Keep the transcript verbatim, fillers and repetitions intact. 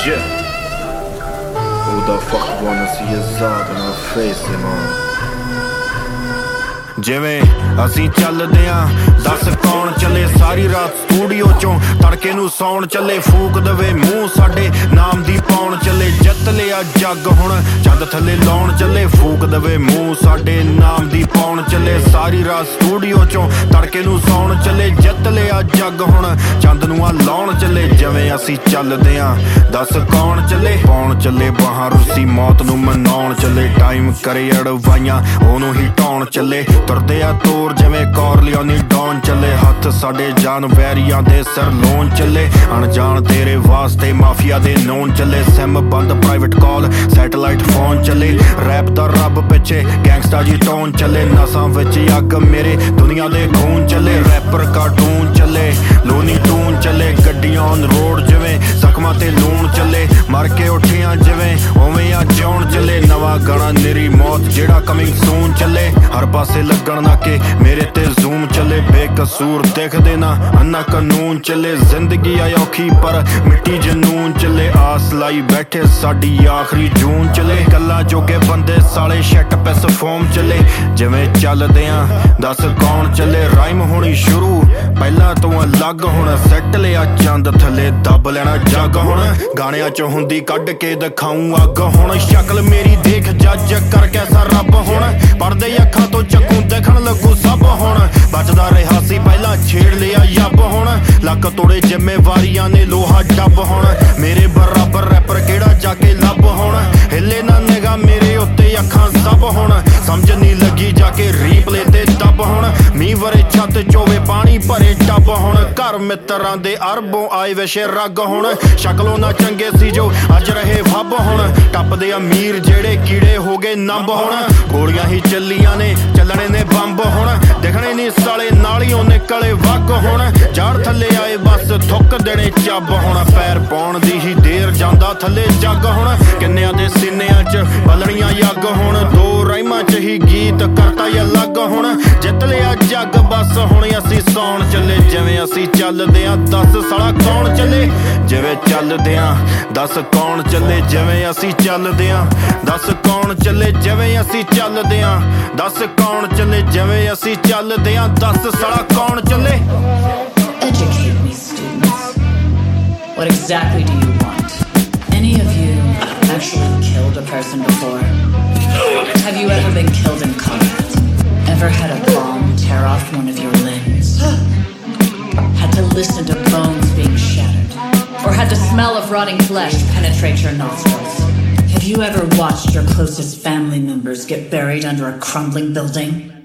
Yeah. Who the fuck wanna see a Zod in our face, man? ਜਿਵੇਂ ਅਸੀਂ ਚੱਲਦੇ ਆਂ ਦੱਸ ਕੌਣ ਚੱਲੇ ਸਾਰੀ ਰਾਤ ਸਟੂਡੀਓ ਚੋਂ ਤੜਕੇ ਨੂੰ ਸੌਣ ਚੱਲੇ ਫੂਕ ਦਵੇ ਮੂੰਹ ਸਾਡੇ ਨਾਮ ਦੀ ਪਾਉਣ ਚੱਲੇ ਜਿੱਤ ਲਿਆ ਜੱਗ ਹੁਣ ਚੰਦ ਥੱਲੇ ਲਾਉਣ ਚੱਲੇ ਫੂਕ ਦਵੇ ਮੂੰਹ ਸਾਡੇ ਨਾਮ ਦੀ ਪਾਉਣ ਚੱਲੇ ਸਾਰੀ ਰਾਤ ਸਟੂਡੀਓ ਚੋਂ ਤੜਕੇ ਨੂੰ ਸੌਣ ਚੱਲੇ ਜਿੱਤ ਲਿਆ ਜੱਗ ਹੁਣ ਚੰਦ ਨੂੰ ਆ ਲਾਉਣ ਚੱਲੇ ਜਿਵੇਂ ਅਸੀਂ ਚੱਲਦੇ ਆਂ ਦੱਸ ਕੌਣ ਚੱਲੇ ਪਾਉਣ ਚੱਲੇ ਬਾਹਾਂ ਰੁੱਸੀ ਮੌਤ ਨੂੰ ਮਨਾਉਣ ਚੱਲੇ ਟਾਈਮ ਕਰੇ ਅੜਵਾਈਆਂ ਉਹਨੂੰ ਹੀ ਢਾਉਣ ਚੱਲੇ ਤੁਰਦੇ ਆ ਤੋਰ ਜਿਵੇਂ ਕੌਰਲੀਓਨੀ ਡੌਨ ਚੱਲੇ ਹੱਥ ਸਾਡੇ ਜਾਨ ਵੈਰੀਆਂ ਦੇ ਸਿਰ ਲੋਨ ਚੱਲੇ ਅਣਜਾਣ ਤੇਰੇ ਵਾਸਤੇ ਮਾਫੀਆ ਦੇ ਨੋਨ ਚੱਲੇ ਸਿਮ ਬੰਦ ਪ੍ਰਾਈਵੇਟ ਕਾਲ ਸੈਟੇਲਾਈਟ ਫੋਨ ਚੱਲੇ ਰੈਪ ਦਾ ਰੱਬ ਪਿੱਛੇ ਗੈਂਗਸਟਾ ਜੀ ਟੋਨ ਚੱਲੇ ਨਸਾਂ ਵਿੱਚ ਅੱਗ ਮੇਰੇ ਦੁਨੀਆ ਦੇ ਖੂਨ ਚੱਲੇ ਰੈਪਰ ਕਾਰਟੂਨ ਚੱਲੇ ਲੋਨੀ ਟੂਨ ਚੱਲੇ ਗੱਡੀਆਂ ਔਨ ਰੋਡ ਜਿਵੇਂ ਜ਼ਖਮਾਂ ਤੇ ਲੂਣ ਚੱਲੇ ਮਰ ਕੇ ਉੱਠੀਆਂ ਜਿਵੇਂ ਉਵੇਂ ਆ ਜਿਉਣ ਚੱਲੇ ਨਵਾਂ ਗਾਣਾ ਨਿਰੀ ਮੌਤ ਜਿਹੜਾ ਕਮਿੰਗ ਸੂਨ ਚੱਲੇ ਹਰ ਪਾਸੇ ਲੱਗਣ ਨਾ ਕਿ ਮੇਰੇ ਤੇ ਜ਼ੂਮ ਚੱਲੇ ਬੇਕਸੂਰ ਦੇਖਦੇ ਨਾ ਅੰਨਾ ਕਾਨੂੰਨ ਚੱਲੇ ਜ਼ਿੰਦਗੀ ਆ ਔਖੀ ਪਰ ਮਿੱਟੀ ਜਨੂਨ ਚੱਲੇ ਆਸ ਲਾਈ ਬੈਠੇ ਸਾਡੀ ਆਖਰੀ ਜੂਨ ਚੱਲੇ ਗੱਲਾਂ ਜੋਗੇ ਬੰਦੇ ਸਾਲੇ ਸ਼ੈਟ ਪੈਸ ਫੋਮ ਚੱਲੇ ਜਿਵੇਂ ਚੱਲਦੇ ਆਂ ਦੱਸ ਕੌਣ ਚੱਲੇ ਰਾਈਮ ਹੋਣੀ ਸ਼ੁਰੂ ਪਹਿਲਾਂ ਤੋਂ ਅਲੱਗ ਹੁਣ ਸੈੱਟ ਲਿਆ ਚੰਦ ਥੱਲੇ ਦੱਬ ਲੈਣਾ ਜੱਗ ਹੁਣ ਗਾਣਿਆਂ ਚ ਹੁੰਦੀ ਕੱਢ ਕੇ ਦਿਖਾਊਂ ਅੱਗ ਹੁਣ ਸ਼ਕਲ ਮੇਰੀ ਦੇਖ ਜੱਜ ਕਰ ਕੈਸਾ ਰੱਬ ਹੁਣ ਪੜਦੇ ਅੱਖਾਂ ਤੋਂ ਚੱਕੂ ਦੇਖਣ ਲੱਗੂ ਸਭ ਹੁਣ ਬਚਦਾ ਰਿਹਾ ਸੀ ਪਹਿਲਾਂ ਛੇੜ ਲਿਆ ਯੱਬ ਹੁਣ ਲੱਕ ਤੋੜੇ ਜ਼ਿੰਮੇਵਾਰੀਆਂ ਨੇ ਲੋਹਾ ਡੱਬ ਹੁਣ ਮੇਰੇ ਬਰਾਬਰ ਰੈਪਰ ਕਿਹੜਾ ਜਾ ਕੇ ਲੱਭ ਹੁਣ ਹਿੱਲੇ ਨਾ ਨਿਗਾ ਮੇਰੇ ਉੱਤੇ ਅੱਖਾਂ ਸਭ ਹੁਣ ਸਮਝ ਨਹੀਂ ਲੱਗੀ ਜਾ ਕੇ ਰੀਪਲੇ ਤੇ ਦੱਬ ਹੁਣ ਮੀਂਹ ਵਰੇ ਛੱਤ ਚੋਵੇ ਪਾਣੀ ਭਰੇ ਟੱਬ ਹੁਣ ਘਰ ਮਿੱਤਰਾਂ ਦੇ ਅਰਬੋਂ ਆਏ ਵਿਸ਼ੇ ਰੱਗ ਹੁਣ ਸ਼ਕਲੋਂ ਨਾ ਚੰਗੇ ਸੀ ਜੋ ਅੱਜ ਰਹੇ ਫੱਬ ਹੁਣ ਟੱਪਦੇ ਅਮੀਰ ਜਿਹੜੇ ਕੀੜੇ ਹੋ ਗਏ ਨੰਬ ਹੁਣ ਗੋਲੀਆਂ ਹੀ ਚੱਲੀਆਂ ਨੇ ਚੱਲਣੇ ਨੇ ਬੰਬ ਹੁਣ ਦਿਖਣੇ ਨਹੀਂ ਸਾਲੇ ਨਾਲੀਓਂ ਨਿਕਲੇ ਵੱਗ ਹੁਣ ਜੜ ਥੱਲੇ ਆਏ ਬਸ ਥੁੱਕ ਦੇਣੇ ਚੱਬ ਹੁਣ ਪੈਰ ਪਾਉਣ ਦੀ ਹੀ ਦੇਰ ਜਾਂਦਾ ਥੱਲੇ ਜੱਗ ਹੁਣ ਕਿੰਨਿਆਂ ਦੇ ਸੀਨਿਆਂ ਚ ਬਲਣੀਆਂ ਯੱਗ ਹੁਣ ਦੋ ਰਾਈਮਾਂ ਚ ਹੀ ਗੀਤ ਕਰਤਾ ਹੀ ਅਲੱਗ ਹੁਣ ਜਿੱਤ ਲਿਆ ਜੱਗ ਬਸ ਹੁਣ ਅਸੀਂ ਸੌਣ ਚੱਲੇ ਜਿਵੇਂ ਅਸੀਂ ਚੱਲਦੇ ਆਂ ਦੱਸ ਸਾਲਾ ਕੌਣ ਚੱਲੇ ਜਿਵੇਂ ਚੱਲਦੇ ਆਂ ਦੱਸ ਕੌਣ ਚੱਲੇ ਜਿਵੇਂ ਅਸੀਂ ਚੱਲਦੇ ਆਂ ਦੱਸ ਕੌਣ ਚੱਲੇ ਜਿਵੇਂ ਅਸੀਂ ਚੱਲਦੇ ਆਂ ਦੱਸ ਕੌਣ ਚੱਲੇ ਜਿਵੇਂ ਅਸੀਂ ਚੱਲਦੇ ਆਂ ਦੱਸ ਸਾਲਾ ਕੌਣ ਚੱਲੇ Educate me, students. What exactly do you want? Any of you actually killed a person before? Have you ever been killed in combat? Ever had a bomb tear off one of your limbs? Had to listen to bones being shattered? Or had the smell of rotting flesh penetrate your nostrils? Have you ever watched your closest family members get buried under a crumbling building?